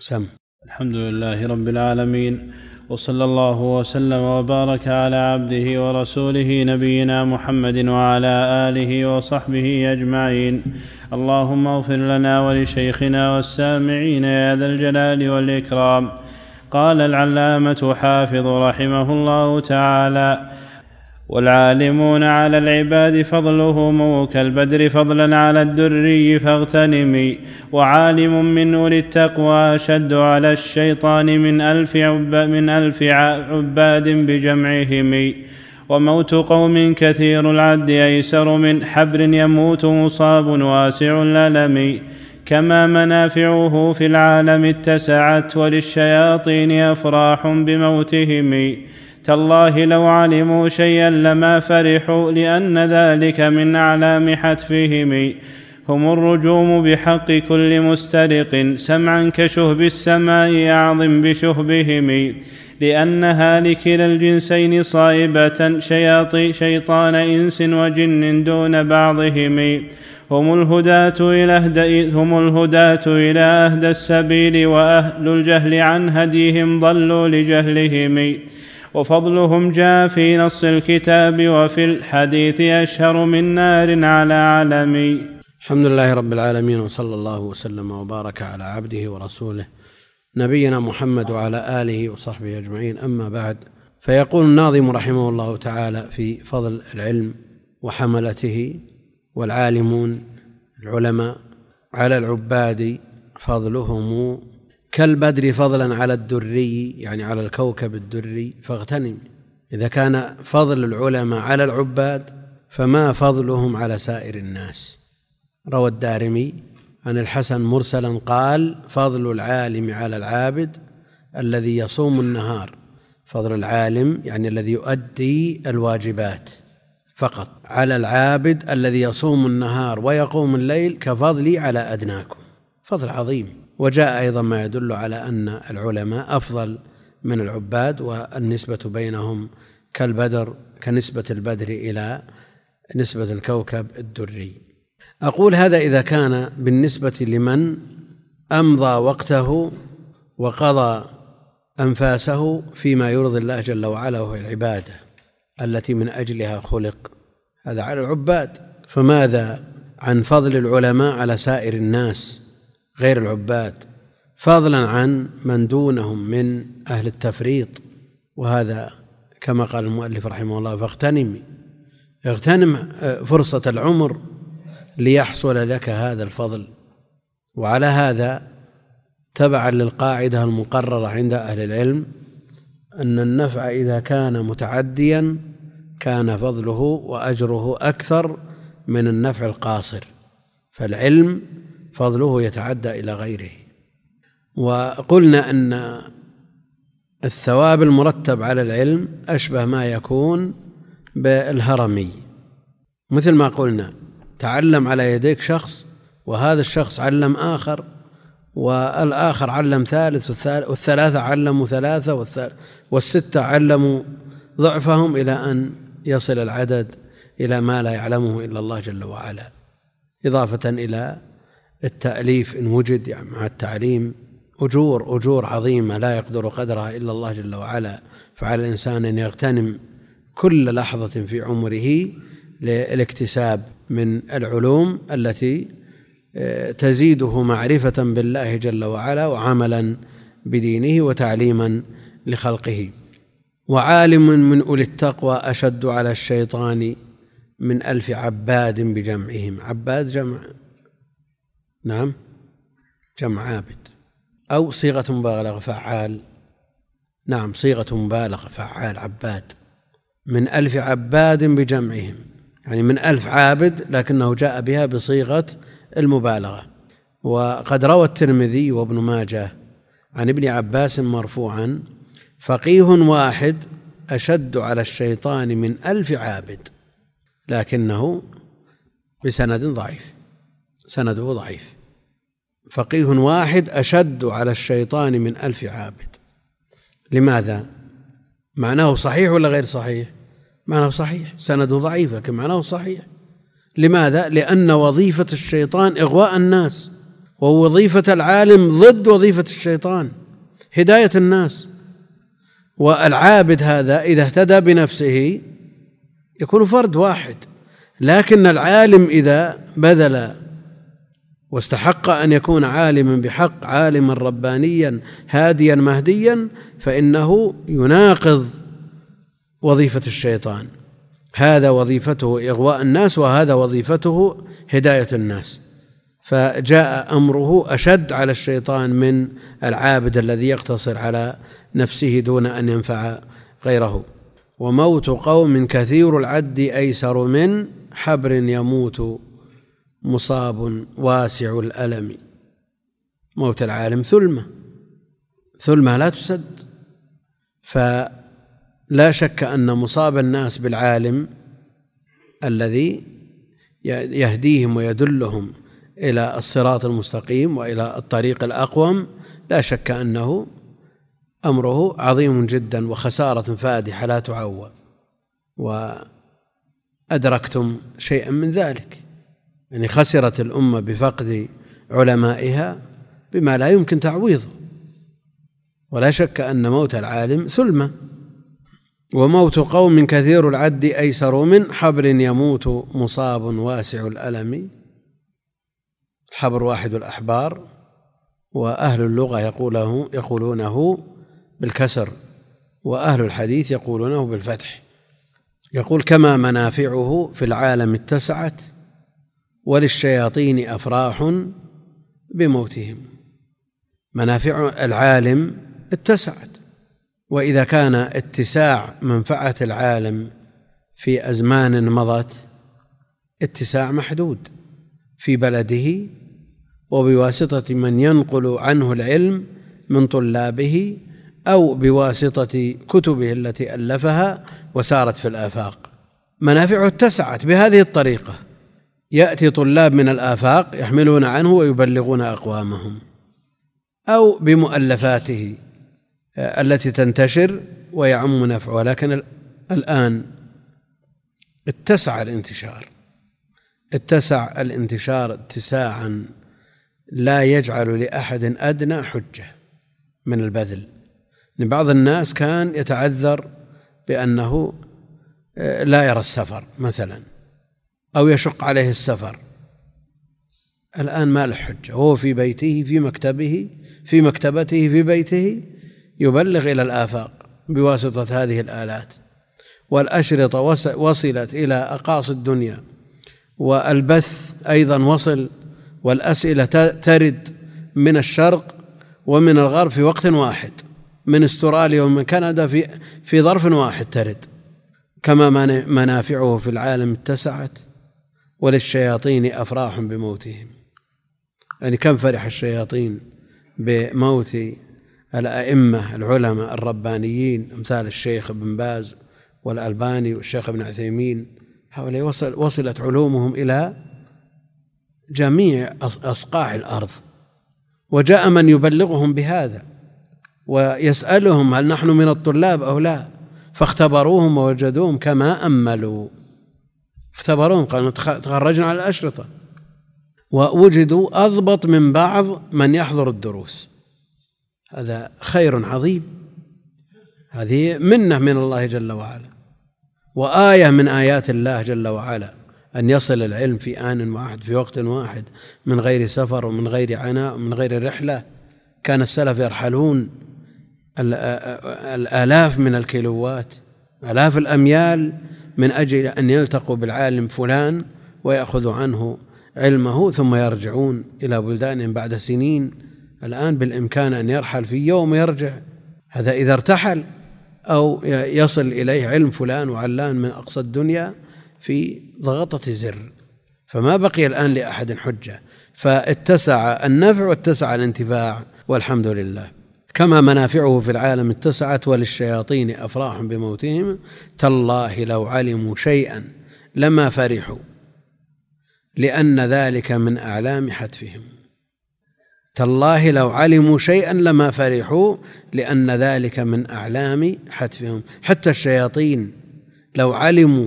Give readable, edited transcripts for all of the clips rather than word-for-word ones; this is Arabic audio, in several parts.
سم. الحمد لله رب العالمين، وصلى الله وسلم وبارك على عبده ورسوله نبينا محمد وعلى آله وصحبه أجمعين. اللهم اغفر لنا ولشيخنا والسامعين يا ذا الجلال والإكرام. قال العلامة حافظ رحمه الله تعالى: والعالمون على العباد فضلهم كالبدر فضلا على الدري فاغتنمي، وعالم من أولي التقوى أشد على الشيطان من ألف عباد بجمعهم، وموت قوم كثير العد أيسر من حبر يموت مصاب واسع الألم، كما منافعه في العالم اتسعت وللشياطين أفراح بموتهم، تالله لو علموا شيئا لما فرحوا لأن ذلك من أعلام حتفهم، هم الرجوم بحق كل مسترق سمعا كشهب السماء أعظم بشهبهم، لأنها لكلا الجنسين صائبة شيطان إنس وجن دون بعضهم، هم الهداة إلى أهدى السبيل، وأهل الجهل عن هديهم ضلوا لجهلهم، وفضلهم جاء في نص الكتاب وفي الحديث أشهر من نار على علم. الحمد لله رب العالمين، وصلى الله وسلم وبارك على عبده ورسوله نبينا محمد وعلى آله وصحبه أجمعين. أما بعد، فيقول الناظم رحمه الله تعالى في فضل العلم وحملته: والعالمون العلماء على العباد فضلهم كالبدر فضلا على الدري، يعني على الكوكب الدري، فاغتنم. إذا كان فضل العلماء على العباد فما فضلهم على سائر الناس. روى الدارمي عن الحسن مرسلا قال: فضل العالم على العابد الذي يصوم النهار. فضل العالم يعني الذي يؤدي الواجبات فقط، على العابد الذي يصوم النهار ويقوم الليل كفضلي على أدناكم. فضل عظيم. وجاء أيضا ما يدل على أن العلماء أفضل من العباد، والنسبة بينهم كالبدر، كنسبة البدر إلى نسبة الكوكب الدري. أقول هذا إذا كان بالنسبة لمن أمضى وقته وقضى أنفاسه فيما يرضي الله جل وعلا، وهي العبادة التي من أجلها خلق، هذا على العباد. فماذا عن فضل العلماء على سائر الناس غير العباد، فضلا عن من دونهم من أهل التفريط؟ وهذا كما قال المؤلف رحمه الله: اغتنم فرصة العمر ليحصل لك هذا الفضل. وعلى هذا تبعا للقاعدة المقررة عند أهل العلم أن النفع إذا كان متعديا كان فضله وأجره أكثر من النفع القاصر، فالعلم فضله يتعدى إلى غيره. وقلنا أن الثواب المرتب على العلم أشبه ما يكون بالهرمي، مثل ما قلنا: تعلم على يديك شخص، وهذا الشخص علم آخر، والآخر علم ثالث، والثلاثة علموا ثلاثة، والستة علموا ضعفهم، إلى أن يصل العدد إلى ما لا يعلمه إلا الله جل وعلا، إضافة إلى التأليف إن وجد، يعني مع التعليم أجور عظيمة لا يقدر قدرها إلا الله جل وعلا. فعلى الإنسان أن يغتنم كل لحظة في عمره للاكتساب من العلوم التي تزيده معرفة بالله جل وعلا، وعملا بدينه، وتعليما لخلقه. وعالم من أولي التقوى أشد على الشيطان من 1000 عباد بجمعهم. عباد جمع عابد، أو صيغة مبالغة فعال. صيغة مبالغة فعال، عباد. من 1000 عباد بجمعهم، يعني من 1000 عابد، لكنه جاء بها بصيغة المبالغة. وقد روى الترمذي وابن ماجه عن ابن عباس مرفوعا: فقيه واحد أشد على الشيطان من 1000 عابد، لكنه بسند ضعيف، سنده ضعيف. فقيه واحد أشد على الشيطان من 1000 عابد. لماذا؟ معناه صحيح ولا غير صحيح؟ معناه صحيح، سنده ضعيف لكن معناه صحيح. لماذا؟ لأن وظيفة الشيطان إغواء الناس، ووظيفة العالم ضد وظيفة الشيطان، هداية الناس. والعابد هذا إذا اهتدى بنفسه يكون فرد واحد، لكن العالم إذا بذل واستحق أن يكون عالما بحق، عالما ربانيا هاديا مهديا، فإنه يناقض وظيفة الشيطان. هذا وظيفته إغواء الناس، وهذا وظيفته هداية الناس. فجاء أمره أشد على الشيطان من العابد الذي يقتصر على نفسه دون أن ينفع غيره. وموت قوم كثير العد أيسر من حبر يموت مصاب واسع الألم. موت العالم ثلمة لا تسد. فلا شك أن مصاب الناس بالعالم الذي يهديهم ويدلهم إلى الصراط المستقيم وإلى الطريق الأقوم، لا شك أنه أمره عظيم جدا وخسارة فادحة لا تعوض. وأدركتم شيئا من ذلك، يعني خسرت الأمة بفقد علمائها بما لا يمكن تعويضه. ولا شك أن موت العالم ثلمة. وموت قوم كثير العد أيسر من حبر يموت مصاب واسع الألم. الحبر واحد الأحبار، وأهل اللغة يقولونه بالكسر، وأهل الحديث يقولونه بالفتح. يقول: كما منافعه في العالم اتسعت وللشياطين أفراح بموتهم. منافع العالم اتسعت، وإذا كان اتساع منفعة العالم في أزمان مضت اتساع محدود في بلده وبواسطة من ينقل عنه العلم من طلابه أو بواسطة كتبه التي ألفها وسارت في الآفاق، منافعه اتسعت بهذه الطريقة. يأتي طلاب من الآفاق يحملون عنه ويبلغون أقوامهم، أو بمؤلفاته التي تنتشر ويعم نفعه. ولكن الآن اتسع الانتشار اتساعا لا يجعل لأحد أدنى حجة من البذل. بعض الناس كان يتعذر بأنه لا يرى السفر مثلا، أو يشق عليه السفر. الآن ما له حجة، وهو في بيته في مكتبته في بيته يبلغ إلى الآفاق بواسطة هذه الآلات. والأشرطة وصلت إلى أقاصي الدنيا، والبث أيضا وصل، والأسئلة ترد من الشرق ومن الغرب في وقت واحد، من استراليا ومن كندا في ظرف واحد ترد. كما منافعه في العالم اتسعت وللشياطين أفراح بموتهم. يعني كم فرح الشياطين بموت الأئمة العلماء الربانيين أمثال الشيخ ابن باز والألباني والشيخ ابن عثيمين. هؤلاء وصلت علومهم إلى جميع أصقاع الأرض، وجاء من يبلغهم بهذا ويسألهم: هل نحن من الطلاب أو لا؟ فاختبروهم ووجدوهم كما أملوا. اختبروهم، قالوا تخرجنا على الأشرطة، ووجدوا أضبط من بعض من يحضر الدروس. هذا خير عظيم، هذه منة من الله جل وعلا، وآية من آيات الله جل وعلا، أن يصل العلم في آن واحد في وقت واحد من غير سفر ومن غير عناء ومن غير رحلة. كان السلف يرحلون الآلاف من الكيلوات، آلاف الأميال، من أجل أن يلتقوا بالعالم فلان ويأخذوا عنه علمه ثم يرجعون إلى بلدانهم بعد سنين. الآن بالإمكان أن يرحل في يوم ويرجع، هذا إذا ارتحل، أو يصل إليه علم فلان وعلان من أقصى الدنيا في ضغطة زر. فما بقي الآن لأحد حجة، فاتسع النفع واتسع الانتفاع، والحمد لله. كما منافعه في العالم اتسعت وللشياطين أفراح بموتهم. تالله لو علموا شيئا لما فرحوا لأن ذلك من أعلام حتفهم. تالله لو علموا شيئا لما فرحوا لأن ذلك من أعلام حتفهم. حتى الشياطين لو علموا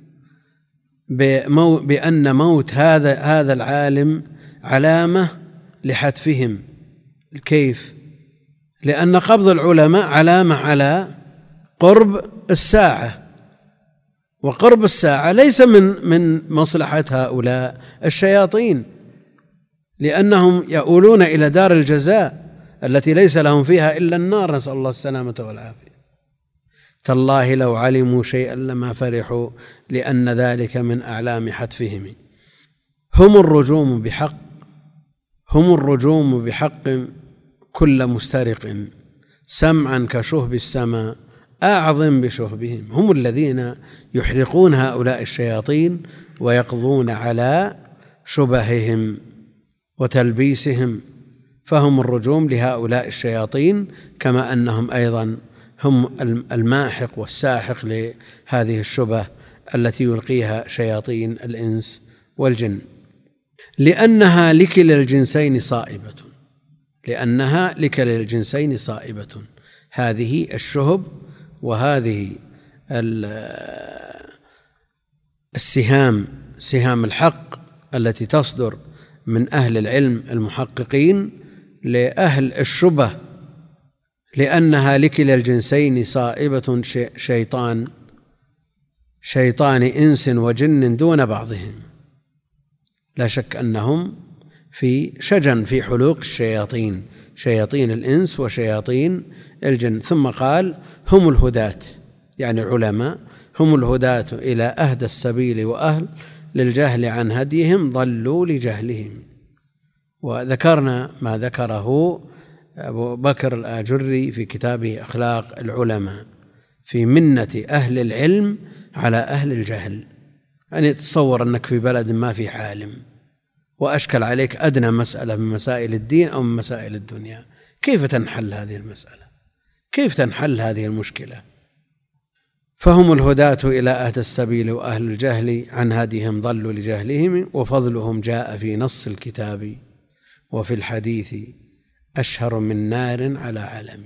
بأن موت هذا العالم علامة لحتفهم. كيف؟ لأن قبض العلماء علامة على قرب الساعة، وقرب الساعة ليس من مصلحة هؤلاء الشياطين، لأنهم يؤولون إلى دار الجزاء التي ليس لهم فيها إلا النار، نسأل الله السلامة والعافية. تالله لو علموا شيئا لما فرحوا، لأن ذلك من أعلام حتفهم. هم الرجوم بحق كل مسترق، سمعا كشهب السماء أعظم بشهبهم. هم الذين يحرقون هؤلاء الشياطين ويقضون على شبههم وتلبيسهم، فهم الرجوم لهؤلاء الشياطين، كما أنهم أيضا هم الماحق والساحق لهذه الشبه التي يلقيها شياطين الإنس والجن، لأنها لكلا الجنسين صائبة. هذه الشهب وهذه السهام، سهام الحق التي تصدر من أهل العلم المحققين لأهل الشبه، لأنها لكلا الجنسين صائبة، شيطان إنس وجن دون بعضهم. لا شك أنهم في شجن في حلوق الشياطين، شياطين الإنس وشياطين الجن. ثم قال هم الهداة، يعني العلماء هم الهداة إلى أهدى السبيل وأهل للجهل عن هديهم ضلوا لجهلهم. وذكرنا ما ذكره أبو بكر الآجري في كتابه أخلاق العلماء في منة أهل العلم على أهل الجهل. يعني تصور أنك في بلد ما في عالم وأشكل عليك أدنى مسألة من مسائل الدين أو من مسائل الدنيا، كيف تنحل هذه المسألة؟ كيف تنحل هذه المشكلة؟ فهم الهداة إلى أهدى السبيل وأهل الجهل عن هديهم ضلوا لجهلهم، وفضلهم جاء في نص الكتاب وفي الحديث أشهر من نار على علم.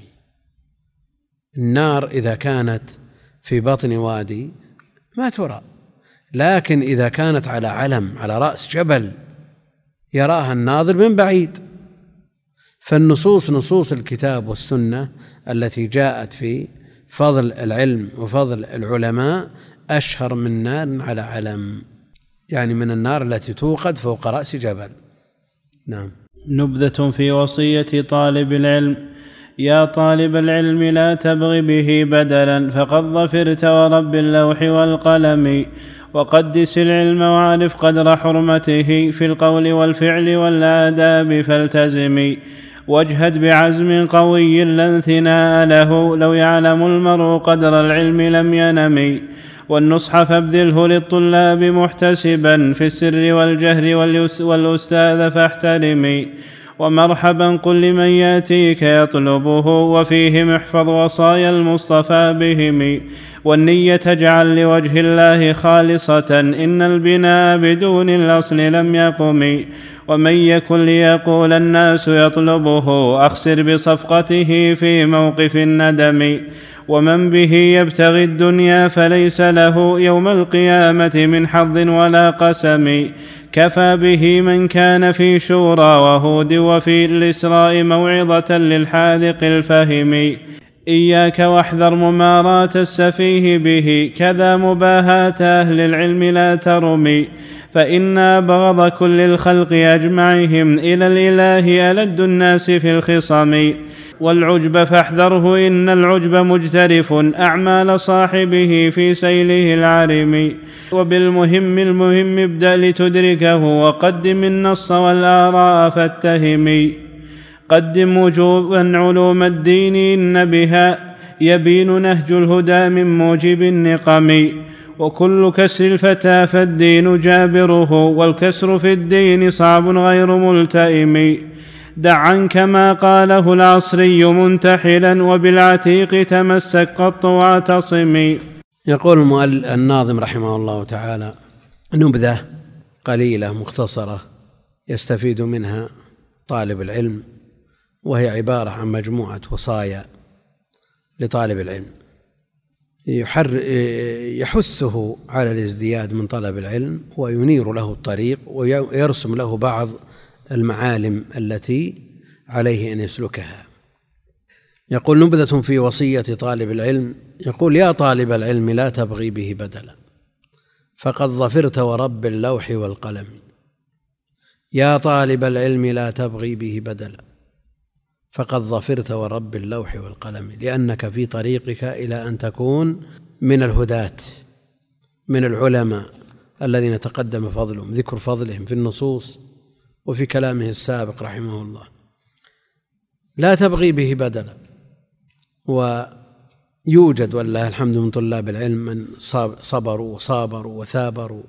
النار إذا كانت في بطن وادي ما ترى، لكن إذا كانت على علم، على رأس جبل، يراها الناظر من بعيد. فالنصوص، نصوص الكتاب والسنة التي جاءت في فضل العلم وفضل العلماء أشهر من نار على علم، يعني من النار التي توقد فوق رأس جبل. نعم. نبذة في وصية طالب العلم: يا طالب العلم لا تبغ به بدلا، فقد ظفرت ورب اللوح والقلم، وقدس العلم وعرف قدر حرمته في القول والفعل والآداب فالتزم، واجهد بعزم قوي لا انثناء له، لو يعلم المرء قدر العلم لم ينم، والنصح فابذله للطلاب محتسبا في السر والجهر، والأستاذ فاحترمي، ومرحبا قل لمن يأتيك يطلبه، وفيهم احفظ وصايا المصطفى بهم، والنية اجعل لوجه الله خالصة، إن البناء بدون الأصل لم يقم، ومن يكن ليقول الناس يطلبه، أخسر بصفقته في موقف الندم، ومن به يبتغي الدنيا فليس له يوم القيامة من حظ ولا قسم، كفى به من كان في شورى وهود، وفي الإسراء موعظة للحاذق الفهم، إياك واحذر مماراة السفيه به، كذا مباهاة أهل العلم لا ترمي، فإن أبغض كل الخلق أجمعهم إلى الإله ألد الناس في الخصم، والعجب فاحذره إن العجب مجترف أعمال صاحبه في سيله العرم، وبالمهم ابدأ لتدركه، وقدم النص والآراء فاتهم، قدم وجوبا علوم الدين إن بها يبين نهج الهدى من موجب النقم، وكل كسر الفتى فالدين جابره، والكسر في الدين صعب غير ملتئم، دع عنك ما قاله العصري منتحلا، وبالعتيق تمسك قط واعتصم. يقول الناظم رحمه الله تعالى نبذة قليلة مختصرة يستفيد منها طالب العلم، وهي عبارة عن مجموعة وصايا لطالب العلم يحثه على الازدياد من طلب العلم، وينير له الطريق، ويرسم له بعض المعالم التي عليه أن يسلكها. يقول: نبذة في وصية طالب العلم. يقول: يا طالب العلم لا تبغي به بدلا، فقد ظفرت ورب اللوح والقلم. يا طالب العلم لا تبغي به بدلا، فقد ظفرت ورب اللوح والقلم، لأنك في طريقك إلى أن تكون من الهداة، من العلماء الذين تقدم فضلهم، ذكر فضلهم في النصوص وفي كلامه السابق رحمه الله. لا تبغي به بدلا. ويوجد والله الحمد من طلاب العلم من صبروا وصابروا وثابروا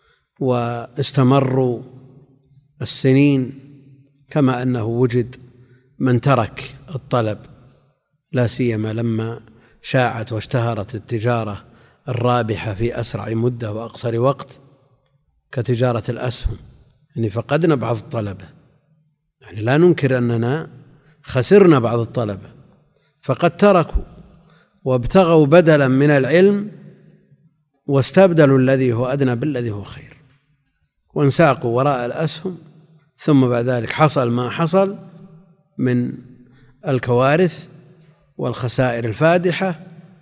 واستمروا السنين، كما أنه وجد من ترك الطلب، لا سيما لما شاعت واشتهرت التجارة الرابحة في أسرع مدة وأقصر وقت كتجارة الأسهم. يعني فقدنا بعض الطلبة، يعني لا ننكر أننا خسرنا بعض الطلبة، فقد تركوا وابتغوا بدلا من العلم واستبدلوا الذي هو أدنى بالذي هو خير، وانساقوا وراء الأسهم، ثم بعد ذلك حصل ما حصل من الكوارث والخسائر الفادحة،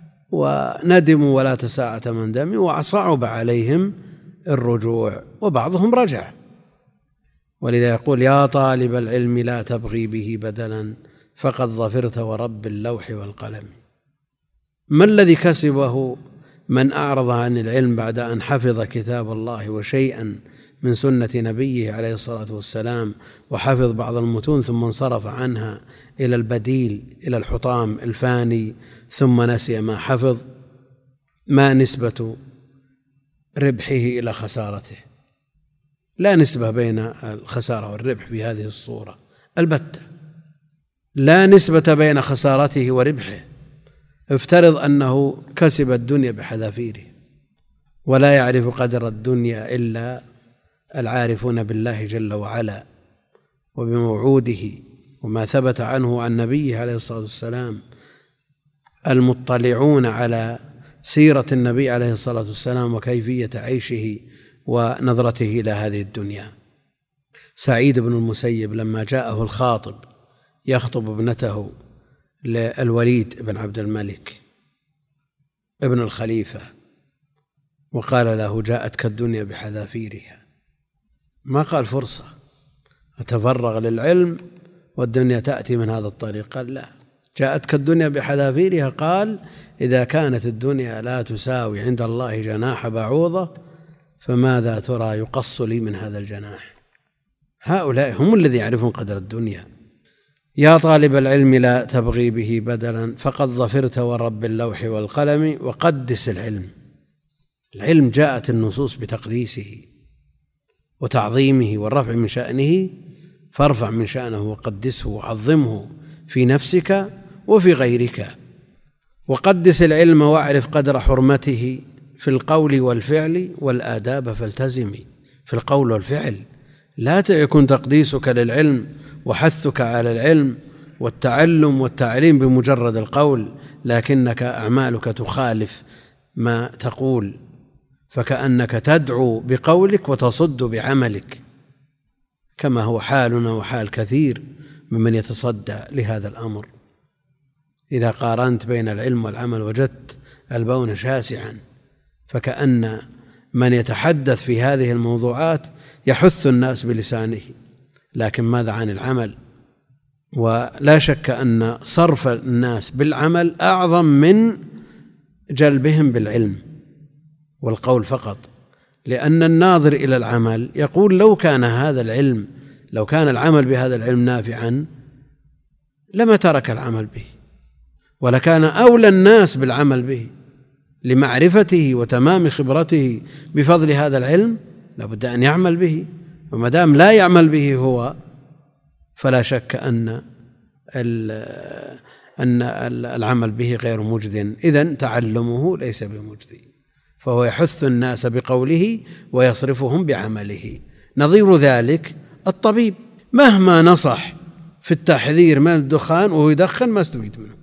وندموا ولا تساءة من دمي، وصعب عليهم الرجوع، وبعضهم رجع. ولذا يقول: يا طالب العلم لا تبغي به بدلا، فقد ظفرت ورب اللوح والقلم. ما الذي كسبه من أعرض عن العلم بعد أن حفظ كتاب الله وشيئا من سنة نبيه عليه الصلاة والسلام، وحفظ بعض المتون ثم انصرف عنها إلى البديل، إلى الحطام الفاني، ثم نسي ما حفظ؟ ما نسبة ربحه إلى خسارته؟ لا نسبة بين الخسارة والربح في هذه الصورة البتة، لا نسبة بين خسارته وربحه. افترض أنه كسب الدنيا بحذافيره، ولا يعرف قدر الدنيا إلا العارفون بالله جل وعلا وبموعوده وما ثبت عنه عن نبيه عليه الصلاة والسلام، المطلعون على سيرة النبي عليه الصلاة والسلام وكيفية عيشه ونظرته إلى هذه الدنيا. سعيد بن المسيب لما جاءه الخاطب يخطب ابنته للوليد بن عبد الملك ابن الخليفة، وقال له: جاءتك الدنيا بحذافيرها، ما قال فرصة أتفرغ للعلم والدنيا تأتي من هذا الطريق، قال: لا، جاءتك الدنيا بحذافيرها. قال: إذا كانت الدنيا لا تساوي عند الله جناح بعوضة، فماذا ترى يقص لي من هذا الجناح؟ هؤلاء هم الذين يعرفون قدر الدنيا. يا طالب العلم لا تبغي به بدلا، فقد ظفرت ورب اللوح والقلم. وقدس العلم. العلم جاءت النصوص بتقديسه وتعظيمه والرفع من شأنه، فارفع من شأنه وقدسه وعظمه في نفسك وفي غيرك. وقدس العلم واعرف قدر حرمته في القول والفعل، والآداب فالتزمي. في القول والفعل لا يكون تقديسك للعلم وحثك على العلم والتعلم والتعليم بمجرد القول، لكنك أعمالك تخالف ما تقول، فكأنك تدعو بقولك وتصد بعملك، كما هو حالنا وحال كثير ممن يتصدى لهذا الأمر. إذا قارنت بين العلم والعمل وجدت البون شاسعا، فكأن من يتحدث في هذه الموضوعات يحث الناس بلسانه، لكن ماذا عن العمل؟ ولا شك أن صرف الناس بالعمل أعظم من جلبهم بالعلم والقول فقط، لأن الناظر إلى العمل يقول: لو كان العمل بهذا العلم نافعا لما ترك العمل به، ولكان أولى الناس بالعمل به لمعرفته وتمام خبرته بفضل هذا العلم، لابد أن يعمل به. وما دام لا يعمل به هو، فلا شك أن العمل به غير مجد، إذن تعلمه ليس بمجد، فهو يحث الناس بقوله ويصرفهم بعمله. نظير ذلك الطبيب، مهما نصح في التحذير من الدخان وهو يدخن ما استفيد منه.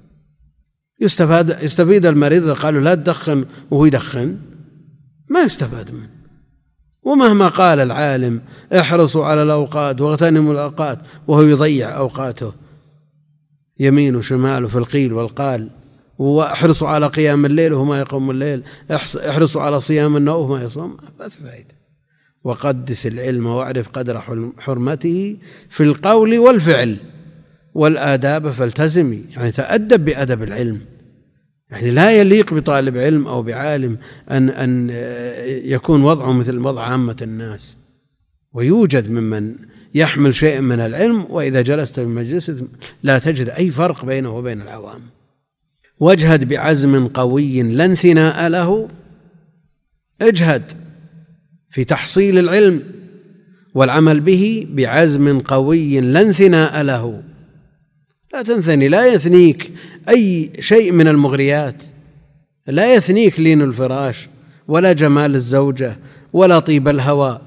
يستفيد المريض إذا قالوا لا تدخن وهو يدخن، ما يستفاد منه. ومهما قال العالم احرصوا على الأوقات واغتنموا الأوقات وهو يضيع أوقاته يمين وشمال في القيل والقال، واحرصوا على قيام الليل وهو ما يقوم الليل، احرصوا على صيام النوم وهو ما يصوم، ما في فائدة. وقدس العلم واعرف قدر حرمته في القول والفعل، والآداب فالتزمي، يعني تأدب بأدب العلم. يعني لا يليق بطالب علم أو بعالم أن يكون وضعه مثل وضع عامة الناس. ويوجد ممن يحمل شيء من العلم وإذا جلست في مجلس لا تجد أي فرق بينه وبين العوام. واجهد بعزم قوي لا انثناء له، اجهد في تحصيل العلم والعمل به بعزم قوي لا انثناء له، لا تنثني، لا يثنيك أي شيء من المغريات، لا يثنيك لين الفراش ولا جمال الزوجة ولا طيب الهواء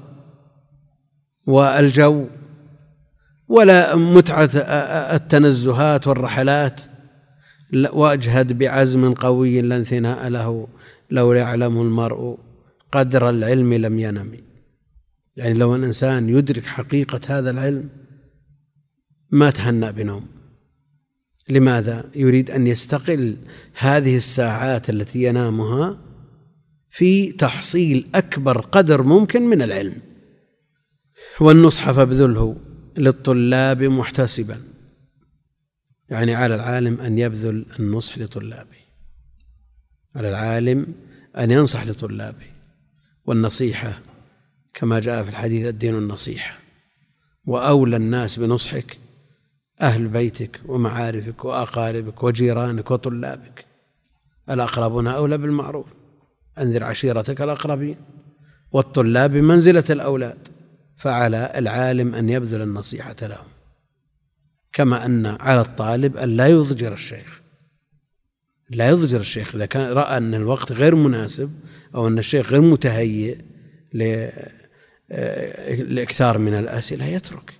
والجو ولا متعة التنزهات والرحلات. واجهد بعزم قوي لا انثناء له، لو يعلم المرء قدر العلم لم ينم. يعني لو الإنسان يدرك حقيقة هذا العلم ما تهنأ بنوم. لماذا؟ يريد أن يستقل هذه الساعات التي ينامها في تحصيل أكبر قدر ممكن من العلم. والنصح فابذله للطلاب محتسبا، يعني على العالم أن يبذل النصح لطلابه، على العالم أن ينصح لطلابه. والنصيحة كما جاء في الحديث الدين النصيحة، وأولى الناس بنصحك أهل بيتك ومعارفك وأقاربك وجيرانك وطلابك، الأقربون أولى بالمعروف، أنذر عشيرتك الأقربين، والطلاب بمنزلة الأولاد، فعلى العالم أن يبذل النصيحة لهم، كما أن على الطالب أن لا يضجر الشيخ، لا يضجر الشيخ. إذا كان رأى أن الوقت غير مناسب أو أن الشيخ غير متهيئ لإكثار من الأسئلة يترك.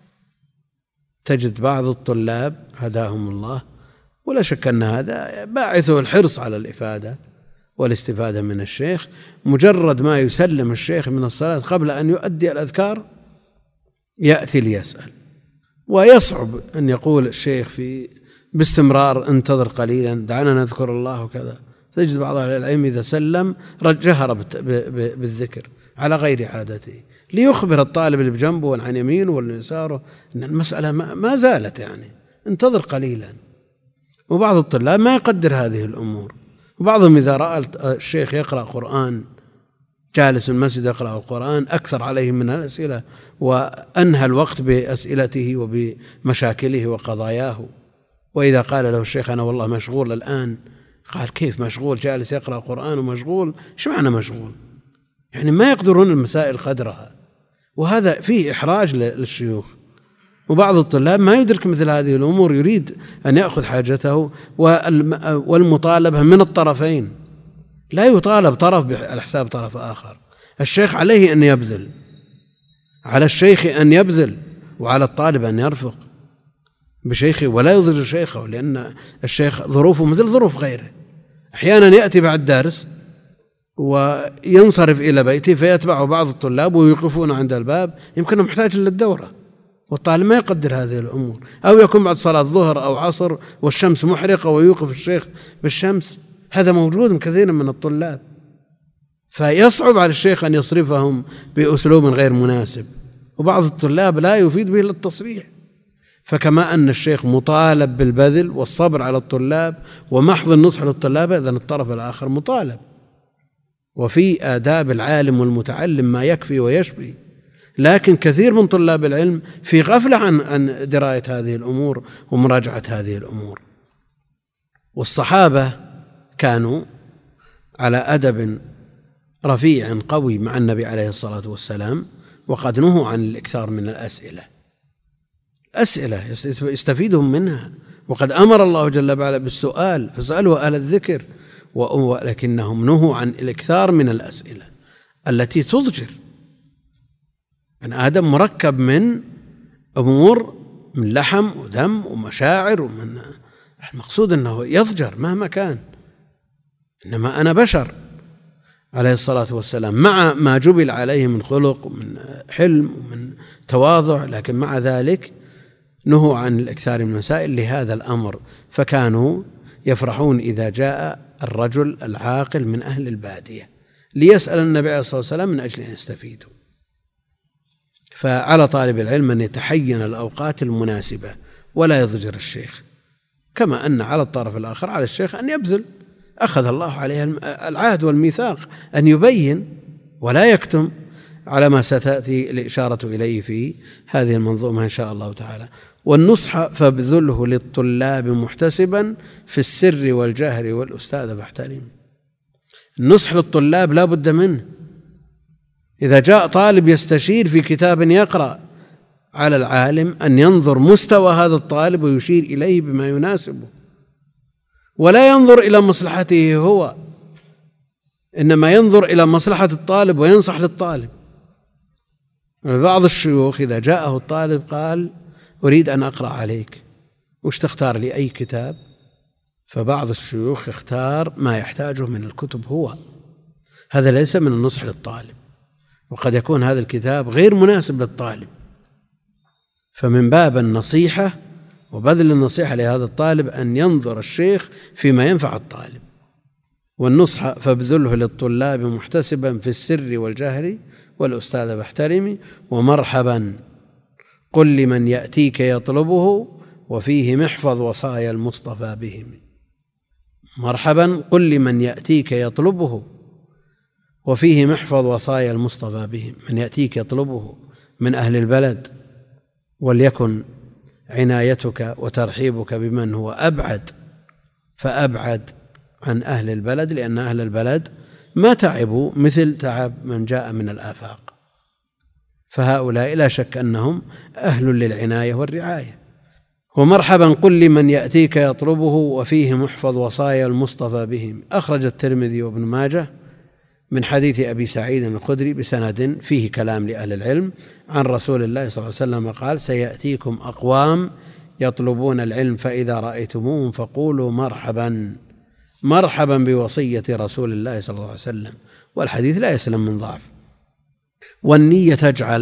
تجد بعض الطلاب هداهم الله، ولا شك أن هذا باعثه الحرص على الإفادة والاستفادة من الشيخ، مجرد ما يسلم الشيخ من الصلاة قبل أن يؤدي الأذكار يأتي ليسأل. ويصعب أن يقول الشيخ باستمرار انتظر قليلا دعنا نذكر الله وكذا. تجد بعض أهل العلم إذا سلم جهر بالذكر على غير عادته ليخبر الطالب اللي بجنبه عن يمينه ولا يساره أن المسألة ما زالت، يعني انتظر قليلا. وبعض الطلاب ما يقدر هذه الأمور، وبعضهم إذا رأى الشيخ يقرأ قرآن جالس المسجد يقرأ القرآن أكثر عليه من الأسئلة، وأنهى الوقت بأسئلته وبمشاكله وقضاياه. وإذا قال له الشيخ أنا والله مشغول الآن، قال كيف مشغول؟ جالس يقرأ قرآن ومشغول؟ شو معنى مشغول؟ يعني ما يقدرون المسائل قدرها، وهذا فيه إحراج للشيوخ. وبعض الطلاب ما يدرك مثل هذه الأمور، يريد أن يأخذ حاجته، والمطالبة من الطرفين، لا يطالب طرف على حساب طرف آخر. الشيخ عليه أن يبذل، على الشيخ أن يبذل، وعلى الطالب أن يرفق بشيخه ولا يضر شيخه، لأن الشيخ ظروفه مثل ظروف غيره. أحيانا يأتي بعد درس وينصرف إلى بيته فيتبعه بعض الطلاب ويوقفون عند الباب، يمكن محتاج للدورة، والطالب ما يقدر هذه الأمور. أو يكون بعد صلاة ظهر أو عصر والشمس محرقة ويوقف الشيخ بالشمس، هذا موجود من كثير من الطلاب، فيصعب على الشيخ أن يصرفهم بأسلوب غير مناسب. وبعض الطلاب لا يفيد به التصريح. فكما أن الشيخ مطالب بالبذل والصبر على الطلاب ومحض النصح للطلاب، إذن الطرف الآخر مطالب. وفي آداب العالم والمتعلم ما يكفي ويشفي، لكن كثير من طلاب العلم في غفلة عن دراية هذه الأمور ومراجعة هذه الأمور. والصحابة كانوا على أدب رفيع قوي مع النبي عليه الصلاة والسلام، وقد نهوا عن الإكثار من الأسئلة يستفيدهم منها، وقد أمر الله جل وعلا بالسؤال فاسألوا أهل الذكر، ولكنهم نهوا عن الإكثار من الأسئلة التي تضجر. أن آدم مركب من أمور، من لحم ودم ومشاعر، ومن المقصود أنه يضجر مهما كان. إنما أنا بشر، عليه الصلاة والسلام، مع ما جبل عليه من خلق ومن حلم ومن تواضع، لكن مع ذلك نهوا عن الإكثار من المسائل لهذا الأمر، فكانوا يفرحون إذا جاء الرجل العاقل من أهل البادية ليسأل النبي عليه الصلاة والسلام من أجل أن يستفيدوا. فعلى طالب العلم أن يتحين الأوقات المناسبة ولا يضجر الشيخ، كما أن على الطرف الآخر على الشيخ أن يبذل، أخذ الله عليه العهد والميثاق أن يبين ولا يكتم، على ما ستأتي الإشارة إليه في هذه المنظومة إن شاء الله تعالى. والنصح فابذله للطلاب محتسبا في السر والجهر والأستاذ فاحترم. النصح للطلاب لا بد منه. إذا جاء طالب يستشير في كتاب يقرأ، على العالم أن ينظر مستوى هذا الطالب ويشير إليه بما يناسبه، ولا ينظر إلى مصلحته هو، إنما ينظر إلى مصلحة الطالب وينصح للطالب. بعض الشيوخ إذا جاءه الطالب قال أريد أن أقرأ عليك، وش تختار لي أي كتاب؟ فبعض الشيوخ يختار ما يحتاجه من الكتب هو، هذا ليس من النصح للطالب، وقد يكون هذا الكتاب غير مناسب للطالب. فمن باب النصيحة وبذل النصيحة لهذا الطالب أن ينظر الشيخ فيما ينفع الطالب. والنصح فابذله للطلاب محتسبا في السر والجهر والأستاذ فاحترمي. ومرحبا قل لمن يأتيك يطلبه وفيه محفظ وصايا المصطفى بهم. مرحبا قل لمن يأتيك يطلبه وفيه محفظ وصايا المصطفى بهم. من يأتيك يطلبه من أهل البلد، وليكن عنايتك وترحيبك بمن هو أبعد فأبعد عن أهل البلد، لأن أهل البلد ما تعبوا مثل تعب من جاء من الآفاق، فهؤلاء لا شك أنهم أهل للعناية والرعاية. ومرحبا قل لمن يأتيك يطلبه وفيه محفظ وصايا المصطفى بهم. أخرج الترمذي وابن ماجه من حديث أبي سعيد الخدري بسند فيه كلام لأهل العلم عن رسول الله صلى الله عليه وسلم قال: سيأتيكم أقوام يطلبون العلم فإذا رأيتموهم فقولوا مرحبا، مرحبا بوصية رسول الله صلى الله عليه وسلم. والحديث لا يسلم من ضعف. والنية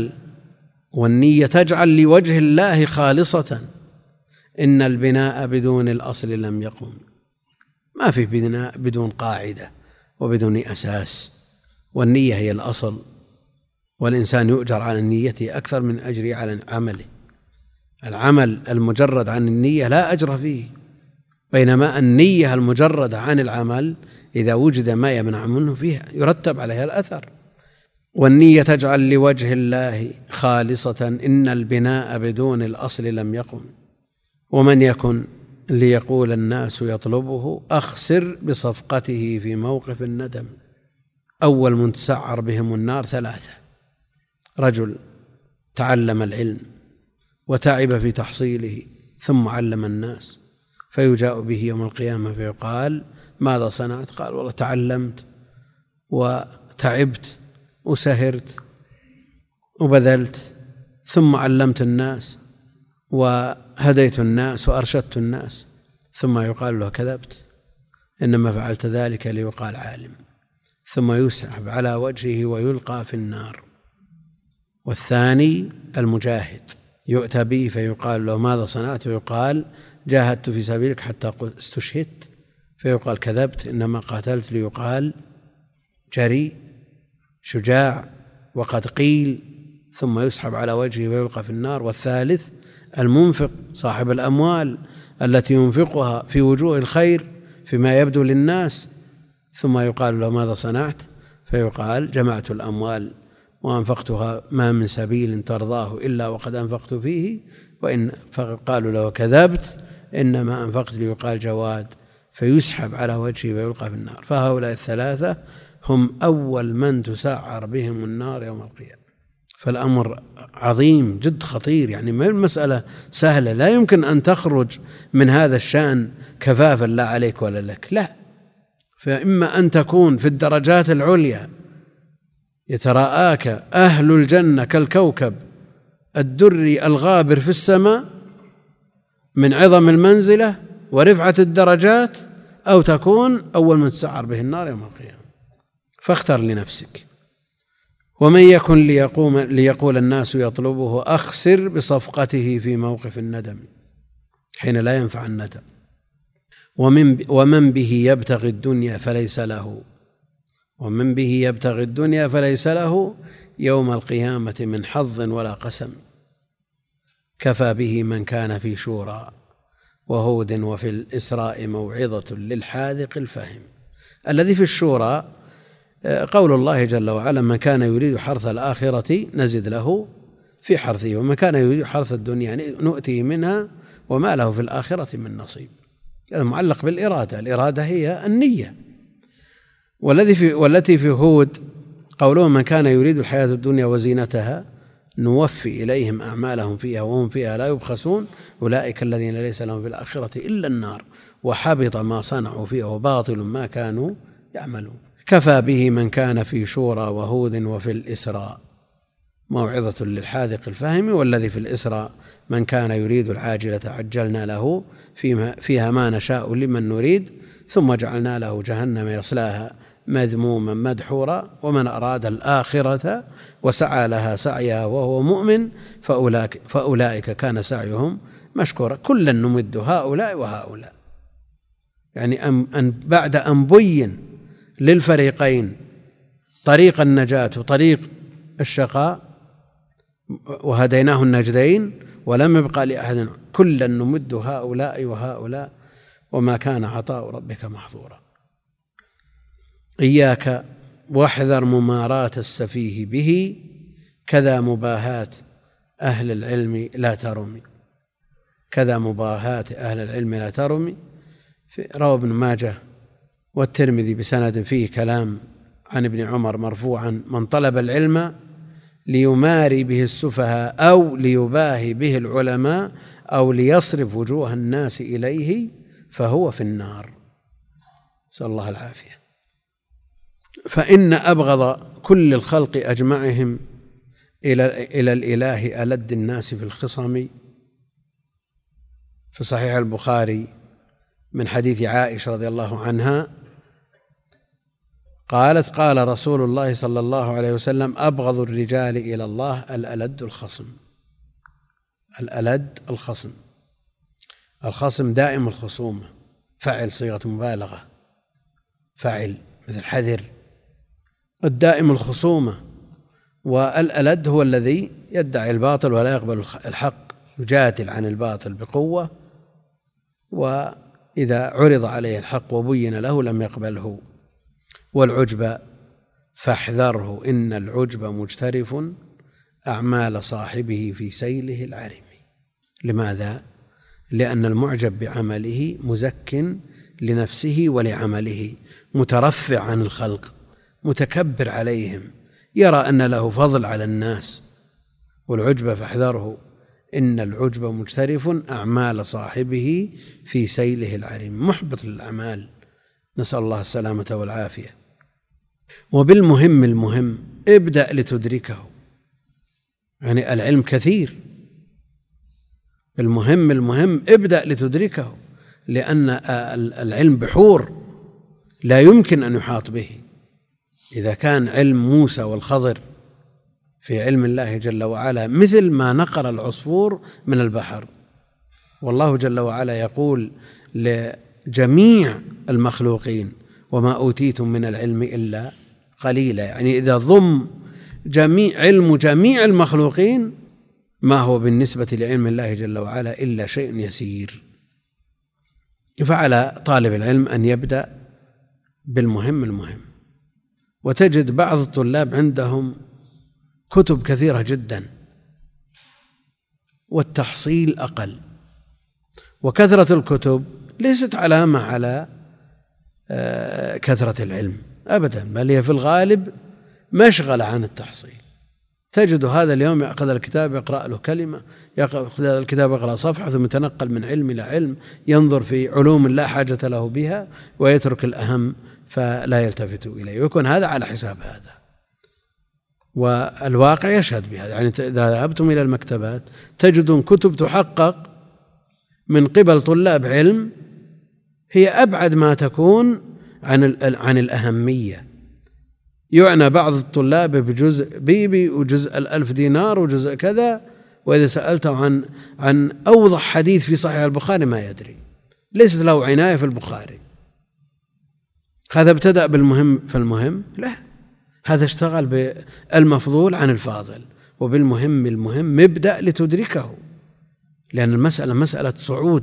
تجعل لوجه الله خالصة، إن البناء بدون الأصل لم يقم. ما في بناء بدون قاعدة وبدون أساس، والنية هي الأصل، والإنسان يؤجر على النية أكثر من أجره على عمله. العمل المجرد عن النية لا أجر فيه، بينما النية المجردة عن العمل إذا وجد ما يمنع منه فيها يرتب عليها الأثر. والنية تجعل لوجه الله خالصة، إن البناء بدون الأصل لم يقم. ومن يكن ليقول الناس يطلبه أخسر بصفقته في موقف الندم. أول من تسعر بهم النار 3: رجل تعلم العلم وتعب في تحصيله ثم علم الناس، فيجاء به يوم القيامة فيقال: ماذا صنعت؟ قال: والله تعلمت وتعبت وسهرت وبذلت ثم علمت الناس وهديت الناس وأرشدت الناس. ثم يقال له: كذبت، إنما فعلت ذلك ليقال عالم. ثم يسحب على وجهه ويلقى في النار. والثاني المجاهد يؤتى به فيقال له: ماذا صنعت؟ فيقال: جاهدت في سبيلك حتى استشهدت. فيقال: كذبت، إنما قاتلت ليقال جريء شجاع وقد قيل. ثم يسحب على وجهه ويلقى في النار. والثالث المنفق صاحب الأموال التي ينفقها في وجوه الخير فيما يبدو للناس، ثم يقال له: ماذا صنعت؟ فيقال: جمعت الأموال وأنفقتها، ما من سبيل ترضاه إلا وقد أنفقت فيه. وإن فقالوا له: كذبت، إنما أنفقت ليقال جواد. فيسحب على وجهه ويلقى في النار. فهؤلاء 3 هم أول من تسعر بهم النار يوم القيامة. فالأمر عظيم جد خطير، يعني ما المسألة سهلة، لا يمكن أن تخرج من هذا الشأن كفافا لا عليك ولا لك، لا. فإما أن تكون في الدرجات العليا يتراءاك أهل الجنة كالكوكب الدري الغابر في السماء من عظم المنزلة ورفعة الدرجات، أو تكون أول من تسعر به النار يوم القيامة. فاختر لنفسك. ومن يكن ليقول الناس يطلبه أخسر بصفقته في موقف الندم حين لا ينفع الندم. ومن به يبتغي الدنيا فليس له يوم القيامة من حظ ولا قسم. كفى به من كان في شورى وهود وفي الإسراء موعظة للحاذق الفهم. الذي في الشورى قول الله جل وعلا: من كان يريد حرث الآخرة نزد له في حرثه ومن كان يريد حرث الدنيا نؤتيه منها وما له في الآخرة من نصيب. هذا معلق بالإرادة. الإرادة هي النية. والتي في هود قوله: من كان يريد الحياة الدنيا وزينتها نوفي إليهم أعمالهم فيها وهم فيها لا يبخسون أولئك الذين ليس لهم في الآخرة إلا النار وحبط ما صنعوا فيها وباطل ما كانوا يعملون. كفى به من كان في شورى وهود وفي الإسراء موعظة للحاذق الفهم. والذي في الإسراء: من كان يريد العاجلة عجلنا له فيها ما نشاء لمن نريد ثم جعلنا له جهنم يصلاها مذموما مدحورا ومن أراد الآخرة وسعى لها سعيها وهو مؤمن فأولئك كان سعيهم مشكورا. كلا نمد هؤلاء وهؤلاء. يعني أن بعد أن بين للفريقين طريق النجاة وطريق الشقاء وهديناه النجدين ولم يبقى لأحد كلا نمد هؤلاء وهؤلاء وما كان عطاء ربك محظورا. إياك واحذر مماراة السفيه به كذا مباهاة أهل العلم لا ترمي. روى ابن ماجه والترمذي بسند فيه كلام عن ابن عمر مرفوعا: من طلب العلم ليماري به السفهاء أو ليباهي به العلماء أو ليصرف وجوه الناس إليه فهو في النار. نسأل الله العافية. فإن أبغض كل الخلق أجمعهم إلى الإله ألد الناس في الخصم. في صحيح البخاري من حديث عائشة رضي الله عنها قالت: قال رسول الله صلى الله عليه وسلم: أبغض الرجال إلى الله الألد الخصم. الخصم دائم الخصومة، فعل صيغة مبالغة، فعل مثل حذر. الدائم الخصومة. والألد هو الذي يدعي الباطل ولا يقبل الحق، يجادل عن الباطل بقوة، وإذا عرض عليه الحق وبين له لم يقبله. والعجب فاحذره إن العجب مجترف أعمال صاحبه في سيله العرم. لماذا؟ لأن المعجب بعمله مزك لنفسه ولعمله، مترفع عن الخلق، متكبر عليهم، يرى أن له فضل على الناس. والعجب فاحذره إن العجب مجترف أعمال صاحبه في سيله العرم، محبط للأعمال، نسأل الله السلامة والعافية. وبالمهم ابدأ لتدركه. يعني العلم كثير، المهم ابدأ لتدركه، لأن العلم بحور لا يمكن أن يحاط به. إذا كان علم موسى والخضر في علم الله جل وعلا مثل ما نقر العصفور من البحر، والله جل وعلا يقول لجميع المخلوقين: وما أوتيتم من العلم إلا قليلا. يعني إذا ضم علم جميع المخلوقين ما هو بالنسبة لعلم الله جل وعلا إلا شيء يسير. فعلى طالب العلم أن يبدأ بالمهم. وتجد بعض الطلاب عندهم كتب كثيرة جدا والتحصيل أقل، وكثرة الكتب ليست علامة على كثرة العلم أبدا، بل هي في الغالب مشغلة عن التحصيل. تجد هذا اليوم يأخذ الكتاب يقرأ له كلمة، يأخذ الكتاب يقرأ صفحة ثم يتنقل من علم إلى علم، ينظر في علوم لا حاجة له بها ويترك الأهم فلا يلتفت إليه، ويكون هذا على حساب هذا. والواقع يشهد بهذا. يعني إذا ذهبتم إلى المكتبات تجدون كتب تحقق من قبل طلاب علم هي أبعد ما تكون عن الأهمية. يعنى بعض الطلاب بجزء بيبي وجزء 1000 دينار وجزء كذا، وإذا سألته عن أوضح حديث في صحيح البخاري ما يدري، ليس له عناية في البخاري. هذا ابتدأ بالمهم فالمهم؟ لا، هذا اشتغل بالمفضول عن الفاضل، وبالمهم المهم ابدأ لتدركه، لأن المسألة مسألة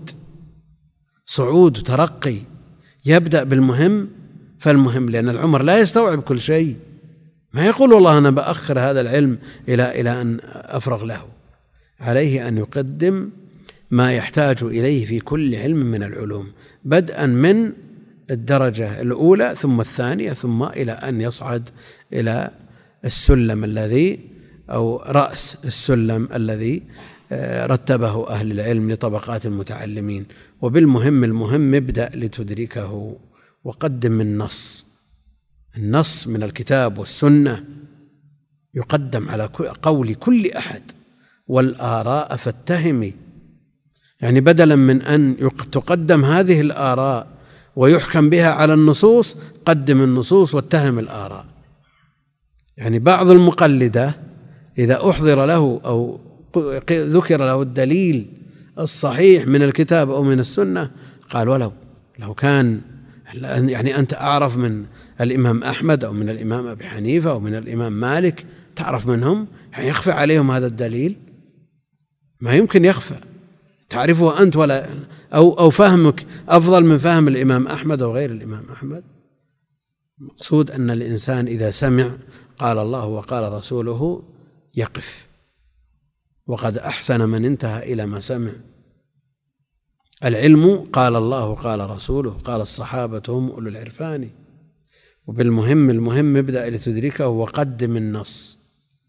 صعود وترقي. يبدأ بالمهم فالمهم، لأن العمر لا يستوعب كل شيء، ما يقول والله أنا بأخر هذا العلم إلى أن أفرغ له. عليه أن يقدم ما يحتاج إليه في كل علم من العلوم، بدءا من الدرجة الأولى ثم الثانية، ثم إلى أن يصعد إلى السلم الذي أو رأس السلم الذي رتبه أهل العلم لطبقات المتعلمين. وبالمهم المهم ابدأ لتدركه، وقدم النص من الكتاب والسنة يقدم على قول كل أحد، والآراء فاتهمي، يعني بدلا من أن تقدم هذه الآراء ويحكم بها على النصوص، قدم النصوص واتهم الآراء. يعني بعض المقلدة إذا أحضر له أو ذكر له الدليل الصحيح من الكتاب أو من السنة قال لو كان يعني أنت أعرف من الإمام أحمد أو من الإمام أبي حنيفة أو من الإمام مالك، تعرف منهم، يعني يخفى عليهم هذا الدليل؟ ما يمكن يخفى، تعرفه أنت ولا أو فهمك أفضل من فهم الإمام أحمد أو غير الإمام أحمد. مقصود أن الإنسان إذا سمع قال الله وقال رسوله يقف، وقد أحسن من انتهى إلى ما سمع. العلم قال الله قال رسوله قال الصحابة هم أولو العرفان. وبالمهم المهم ابدأ لتدركه وقدم النص.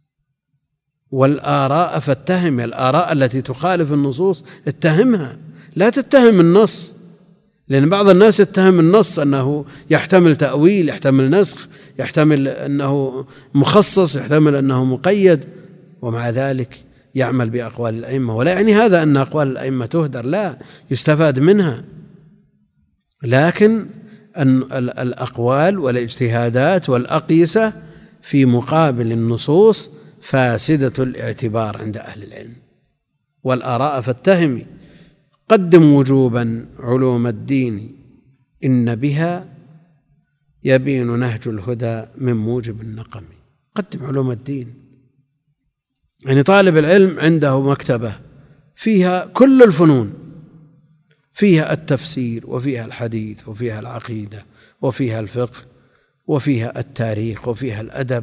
والآراء فاتهم، الآراء التي تخالف النصوص اتهمها، لا تتهم النص، لأن بعض الناس يتهم النص أنه يحتمل تأويل، يحتمل نسخ، يحتمل أنه مخصص، يحتمل أنه مقيد، ومع ذلك يعمل بأقوال الأئمة. ولا يعني هذا أن أقوال الأئمة تهدر، لا، يستفاد منها، لكن أن الأقوال والاجتهادات والأقيسة في مقابل النصوص فاسدة الاعتبار عند أهل العلم. والآراء فاتهمي، قدم وجوبا علوم الدين إن بها يبين نهج الهدى من موجب النقم. قدم علوم الدين، يعني طالب العلم عنده مكتبة فيها كل الفنون، فيها التفسير وفيها الحديث وفيها العقيدة وفيها الفقه وفيها التاريخ وفيها الأدب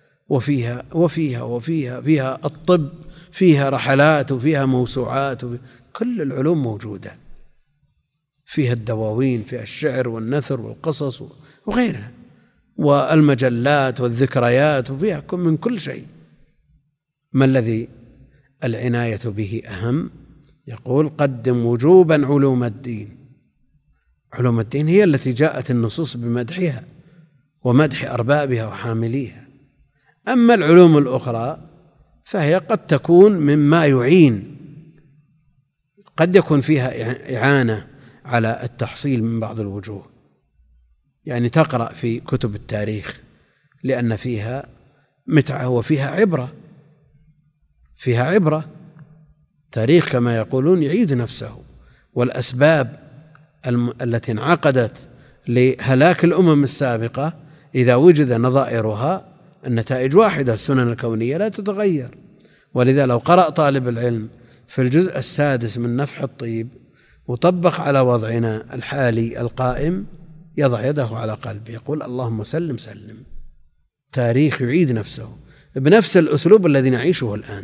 فيها الطب، فيها رحلات وفيها موسوعات كل العلوم موجودة، فيها الدواوين، فيها الشعر والنثر والقصص وغيرها، والمجلات والذكريات، وفيها من كل شيء. ما الذي العناية به أهم؟ يقول قدم وجوبا علوم الدين. علوم الدين هي التي جاءت النصوص بمدحها ومدح أربابها وحامليها. أما العلوم الأخرى فهي قد تكون مما يعين، قد يكون فيها إعانة على التحصيل من بعض الوجوه، يعني تقرأ في كتب التاريخ لأن فيها متعة وفيها عبرة، فيها عبرة. تاريخ كما يقولون يعيد نفسه، والأسباب التي انعقدت لهلاك الأمم السابقة إذا وجد نظائرها النتائج واحدة، السنن الكونية لا تتغير. ولذا لو قرأ طالب العلم في الجزء 6 من نفح الطيب وطبق على وضعنا الحالي القائم يضع يده على قلبه يقول اللهم سلم سلم. تاريخ يعيد نفسه بنفس الأسلوب الذي نعيشه الآن.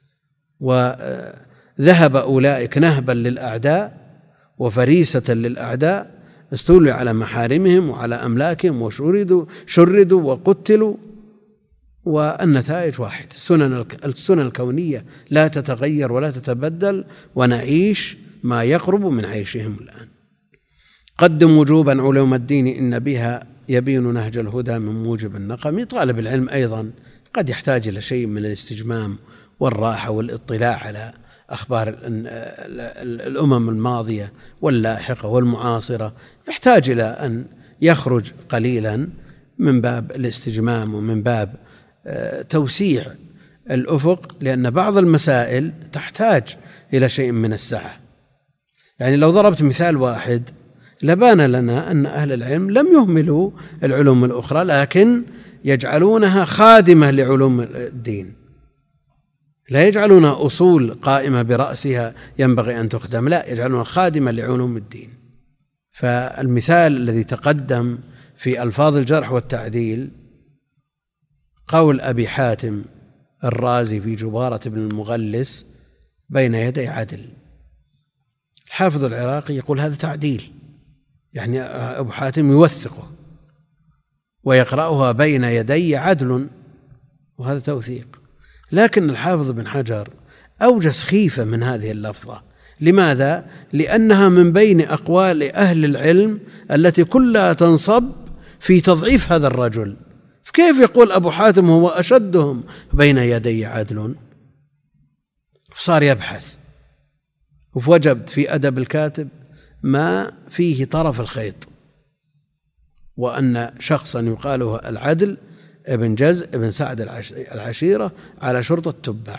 وذهب أولئك نهبا للأعداء وفريسة للأعداء، استولوا على محارمهم وعلى أملاكهم وشردوا وقتلوا، والنتائج واحدة. السنن الكونية لا تتغير ولا تتبدل، ونعيش ما يقرب من عيشهم الآن. قدم وجوبا علوم الدين إن بها يبين نهج الهدى من موجب النقم. طالب العلم أيضا قد يحتاج إلى شيء من الاستجمام والراحة والاطلاع على أخبار الأمم الماضية واللاحقة والمعاصرة، يحتاج إلى أن يخرج قليلا من باب الاستجمام ومن باب توسيع الأفق، لأن بعض المسائل تحتاج إلى شيء من السعة. يعني لو ضربت مثال واحد لبان لنا أن أهل العلم لم يهملوا العلوم الأخرى، لكن يجعلونها خادمة لعلوم الدين، لا يجعلونها أصول قائمة برأسها ينبغي أن تخدم، لا، يجعلونها خادمة لعلوم الدين. فالمثال الذي تقدم في ألفاظ الجرح والتعديل قول أبي حاتم الرازي في جبارة بن المغلس بين يدي عدل. الحافظ العراقي يقول هذا تعديل، يعني أبو حاتم يوثقه ويقرأها بين يدي عدل، وهذا توثيق. لكن الحافظ بن حجر أوجس خيفة من هذه اللفظة. لماذا؟ لأنها من بين أقوال أهل العلم التي كلها تنصب في تضعيف هذا الرجل. كيف يقول أبو حاتم هو أشدهم بين يدي عدل؟ صار يبحث ووجد في أدب الكاتب ما فيه طرف الخيط، وأن شخصا يقاله العدل ابن جزء ابن سعد العشيرة على شرط التبع.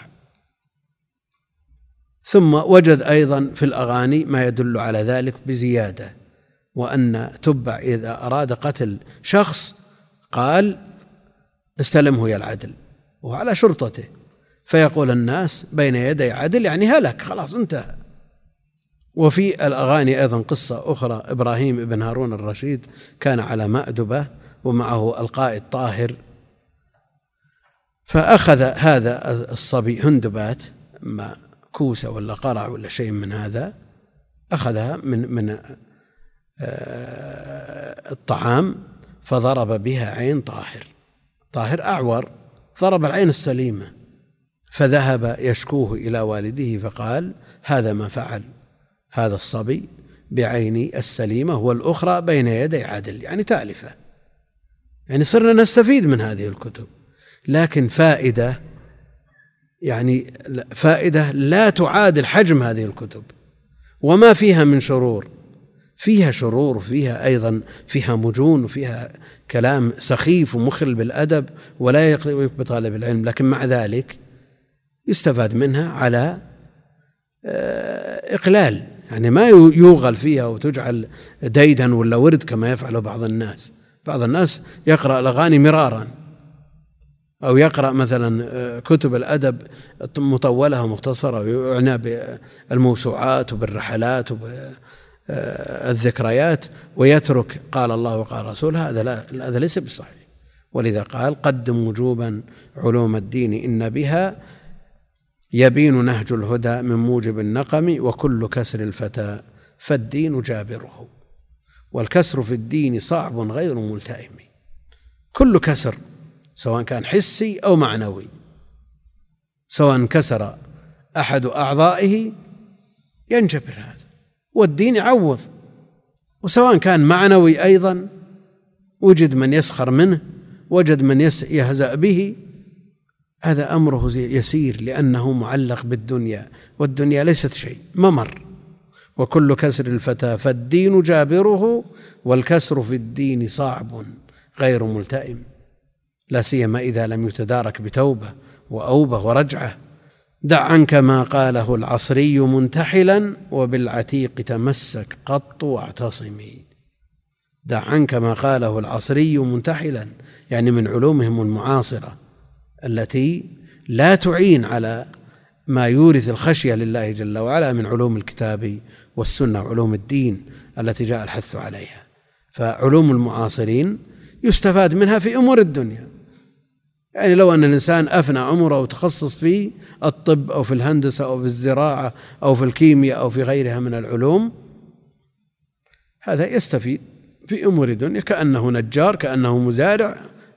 ثم وجد أيضا في الأغاني ما يدل على ذلك بزيادة، وأن تبع إذا أراد قتل شخص قال استلمه يا العدل وعلى شرطته، فيقول الناس بين يدي عدل يعني هلك خلاص انتهى. وفي الأغاني أيضا قصة أخرى، إبراهيم بن هارون الرشيد كان على مأدبة ومعه القائد طاهر، فأخذ هذا الصبي هندبات، ما كوسة ولا قرع ولا شيء من هذا، أخذها من الطعام فضرب بها عين طاهر. طاهر أعور، ضرب العين السليمة، فذهب يشكوه إلى والده فقال هذا ما فعل هذا الصبي بعيني السليمة والأخرى بين يدي عدل، يعني تألفة. يعني صرنا نستفيد من هذه الكتب، لكن فائدة، يعني فائدة لا تعادل حجم هذه الكتب وما فيها من شرور. فيها شرور، فيها أيضا فيها مجون، وفيها كلام سخيف ومخل بالأدب ولا يقلق بطالب العلم، لكن مع ذلك يستفاد منها على إقلال، يعني ما يوغل فيها وتجعل ديدا ولا ورد كما يفعل بعض الناس. بعض الناس يقرأ الأغاني مرارا، أو يقرأ مثلا كتب الأدب مطولة ومختصرة ويعنى بالموسوعات وبالرحلات وبالذكريات ويترك قال الله وقال رسوله، هذا ليس بصحيح. ولذا قال قدم وجوبا علوم الدين إن بها يبين نهج الهدى من موجب النقم وكل كسر الفتى فالدين جابره. والكسر في الدين صعب غير ملتئم، كل كسر سواء كان حسي أو معنوي، سواء انكسر أحد أعضائه ينجبر هذا، والدين يعوض. وسواء كان معنوي أيضا وجد من يسخر منه، وجد من يهزأ به، هذا أمره يسير لأنه معلق بالدنيا، والدنيا ليست شيء ممر. وكل كسر الفتى فالدين جابره، والكسر في الدين صعب غير ملتئم، لا سيما إذا لم يتدارك بتوبة وأوبة ورجعة. دع عنك ما قاله العصري منتحلا، وبالعتيق تمسك قط واعتصمي. دع عنك ما قاله العصري منتحلا، يعني من علومهم المعاصرة التي لا تعين على ما يورث الخشية لله جل وعلا من علوم الكتاب والسنة وعلوم الدين التي جاء الحث عليها. فعلوم المعاصرين يستفاد منها في أمور الدنيا. يعني لو أن الإنسان أفنى عمره وتخصص في الطب أو في الهندسة أو في الزراعة أو في الكيمياء أو في غيرها من العلوم، هذا يستفيد في أمور الدنيا كأنه نجار، كأنه مزارع.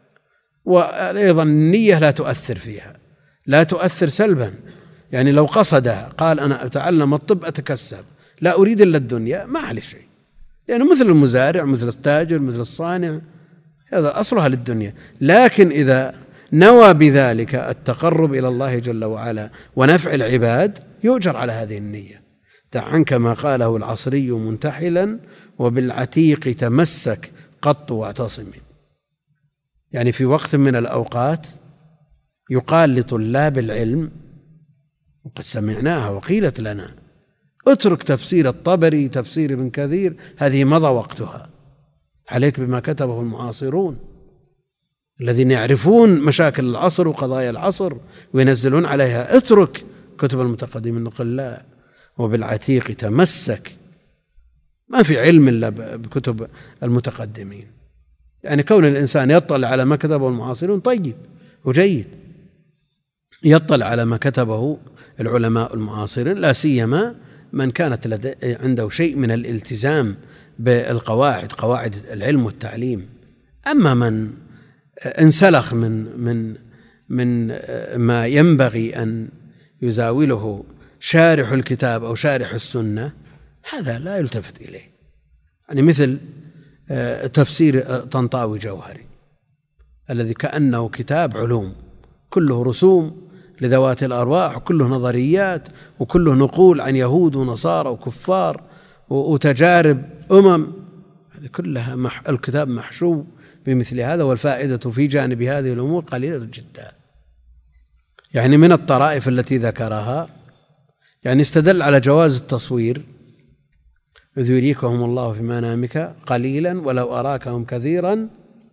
وأيضا النية لا تؤثر فيها، لا تؤثر سلبا. يعني لو قصدها قال أنا أتعلم الطب أتكسب، لا أريد إلا الدنيا، ما عليه شيء، لأنه مثل المزارع مثل التاجر مثل الصانع، هذا أصلها للدنيا. لكن إذا نوى بذلك التقرب إلى الله جل وعلا ونفع العباد يؤجر على هذه النية. دع عنك ما قاله العصري منتحلا، وبالعتيق تمسك قط واعتصم. يعني في وقت من الأوقات يقال لطلاب العلم، وقد سمعناها وقيلت لنا: اترك تفسير الطبري، تفسير ابن كثير، هذه مضى وقتها، عليك بما كتبه المعاصرون الذين يعرفون مشاكل العصر وقضايا العصر وينزلون عليها. اترك كتب المتقدمين. نقول لا، وبالعتيق تمسك. ما في علم إلا بكتب المتقدمين. يعني كون الإنسان يطلع على ما كتبه المعاصرون طيب وجيد، يطلع على ما كتبه العلماء المعاصرين، لا سيما من كانت عنده شيء من الالتزام بالقواعد، قواعد العلم والتعليم. أما من انسلخ من ما ينبغي أن يزاوله شارح الكتاب أو شارح السنة، هذا لا يلتفت إليه. يعني مثل تفسير طنطاوي جوهري الذي كأنه كتاب علوم، كله رسوم لذوات الأرواح، وكله نظريات، وكله نقول عن يهود ونصارى وكفار وتجارب هذه كلها الكتاب محشو بمثل هذا، والفائدة في جانب هذه الأمور قليلة جدا. يعني من الطرائف التي ذكرها، يعني استدل على جواز التصوير: إذ يريكهم الله في منامك قليلا ولو أراكهم كثيرا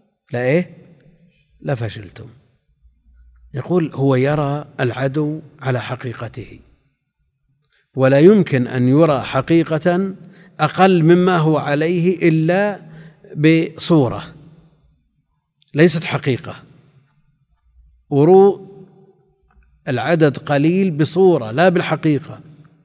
لفشلتم. يقول هو يرى العدو على حقيقته، ولا يمكن أن يرى حقيقة أقل مما هو عليه إلا بصورة ليست حقيقة. وروا العدد قليل بصورة لا بالحقيقة،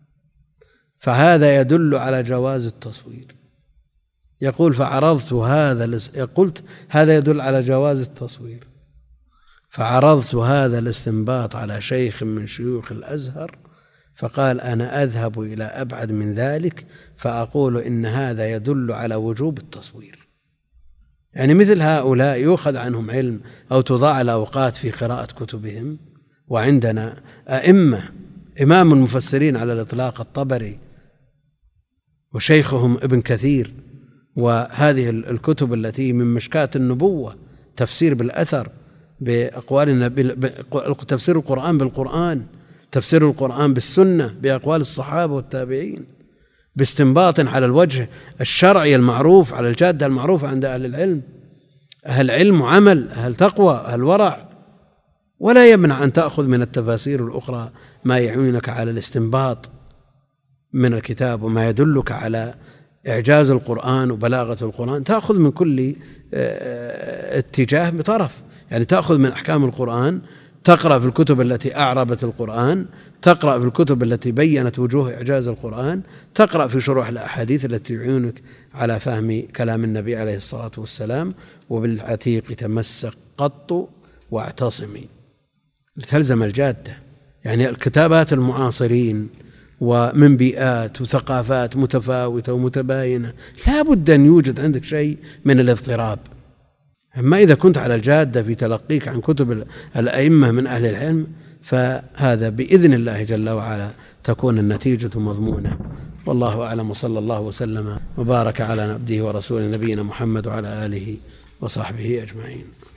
فهذا يدل على جواز التصوير. يقول فعرضت قلت هذا يدل على جواز التصوير، فعرضت هذا الاستنباط على شيخ من شيوخ الأزهر، فقال أنا أذهب إلى أبعد من ذلك، فأقول إن هذا يدل على وجوب التصوير. يعني مثل هؤلاء يؤخذ عنهم علم أو تضاع الأوقات في قراءة كتبهم. وعندنا إمام المفسرين على الإطلاق الطبري، وشيخهم ابن كثير، وهذه الكتب التي من مشكاة النبوة، تفسير بالأثر بأقوال النبي، تفسير القرآن بالقرآن، تفسير القرآن بالسنة بأقوال الصحابة والتابعين، باستنباط على الوجه الشرعي المعروف، على الجادة المعروفة عند أهل العلم، أهل علم وعمل، أهل تقوى، أهل ورع. ولا يمنع أن تأخذ من التفاسير الأخرى ما يعينك على الاستنباط من الكتاب وما يدلك على إعجاز القرآن وبلاغة القرآن. تأخذ من كل اتجاه بطرف، يعني تأخذ من أحكام القرآن، تقرأ في الكتب التي أعربت القرآن، تقرأ في الكتب التي بيّنت وجوه إعجاز القرآن، تقرأ في شروح الأحاديث التي يعينك على فهم كلام النبي عليه الصلاة والسلام. وبالعتيق تمسك قط واعتصمي، تلزم الجادة. يعني الكتابات المعاصرين ومن بيئات وثقافات متفاوتة ومتباينة، لا بد أن يوجد عندك شيء من الاضطراب. أما إذا كنت على الجادة في تلقيك عن كتب الأئمة من أهل العلم، فهذا بإذن الله جل وعلا تكون النتيجة مضمونة. والله أعلم، وصلى الله وسلم وبارك على عبده ورسوله نبينا محمد وعلى آله وصحبه أجمعين.